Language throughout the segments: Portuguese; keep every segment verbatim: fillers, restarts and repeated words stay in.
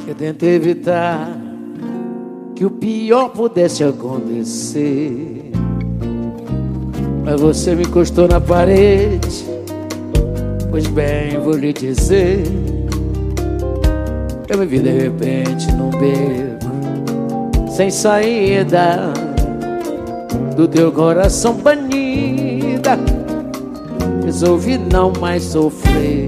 Eu tentei evitar que o pior pudesse acontecer, mas você me encostou na parede. Pois bem, vou lhe dizer, eu me vi de repente num beco sem saída, do teu coração banida. Resolvi não mais sofrer.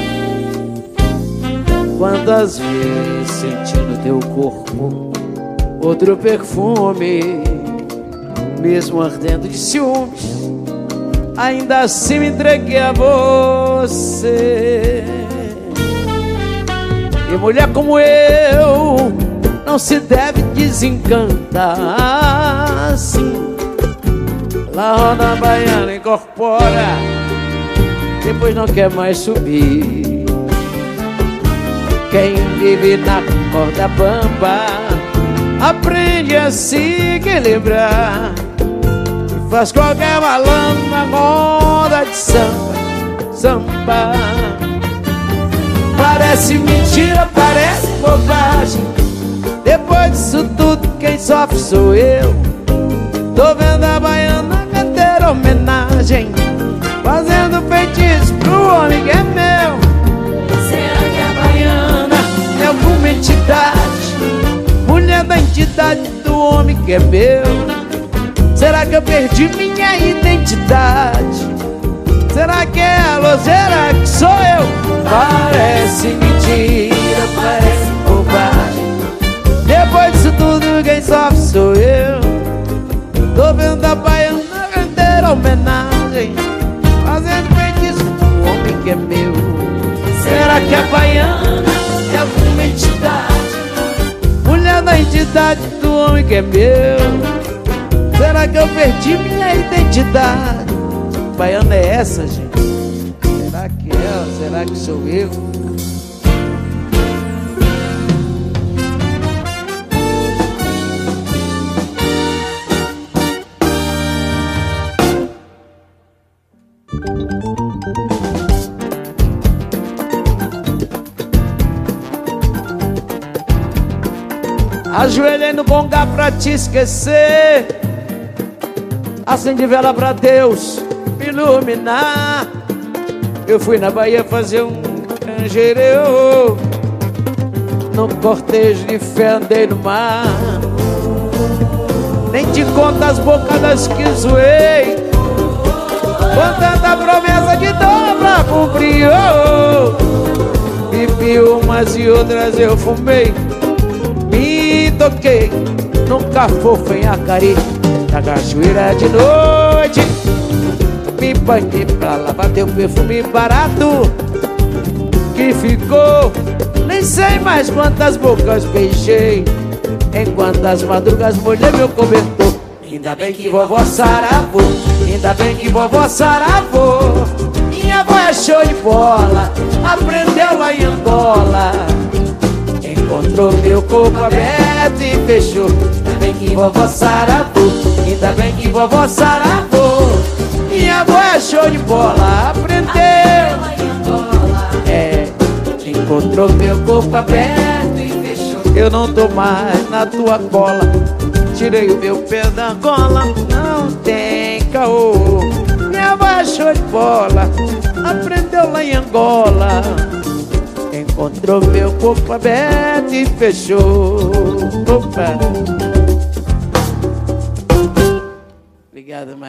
Quantas vezes senti no teu corpo outro perfume, mesmo ardendo de ciúmes, ainda assim me entreguei a você. E mulher como eu não se deve desencantar assim. Ela roda a baiana, incorpora, depois não quer mais subir. Quem vive na corda bamba aprende a se equilibrar e faz qualquer malandro na roda de samba, samba. Parece mentira, parece bobagem, depois disso tudo quem sofre sou eu. Tô vendo a baiana cantar homenagem, fazendo feitiço pro homem que é meu. Será que a baiana é alguma entidade, mulher da entidade do homem que é meu? Será que eu perdi minha identidade? Será que é ela ou será que sou eu? Parece mentira, parece bobagem, depois disso tudo quem sofre sou eu. Tô vendo a baiana render homenagem, fazendo feitiço pro homem que é meu. Será que a baiana é alguma entidade, mulher da entidade do homem que é meu? Será que eu perdi minha identidade? Baiana é essa, gente? Será que é ela? Será que sou eu? Ajoelhei no bongá pra te esquecer, acendi vela pra Deus me iluminar. Eu fui na Bahia fazer um canjereu, no cortejo de fé andei no mar. Nem te conto as bocadas que zoei, com tanta promessa de dor pra cumprir. Oh, bebi umas e outras eu fumei, me toquei num cafofo em Acari, na cachoeira de noite. Me banhei pra lá, bateu um perfume barato que ficou, nem sei mais quantas bocas beijei, enquanto as madrugas molhei meu cobertor. Ainda bem que vovó saravô, ainda bem que vovó saravô. Minha avó é show de bola, aprendeu lá em Angola, encontrou meu corpo aberto e fechou. Ainda bem que vovó saravô, ainda bem que vovó saravô. Minha avó é show de bola, aprendeu lá em Angola, é, encontrou meu corpo aberto e fechou. Eu não tô mais na tua cola, tirei o meu pé da gola, não tem caô. Minha avó é show de bola, aprendeu lá em Angola, encontrou meu corpo aberto e fechou. Opa. Obrigado, Maria.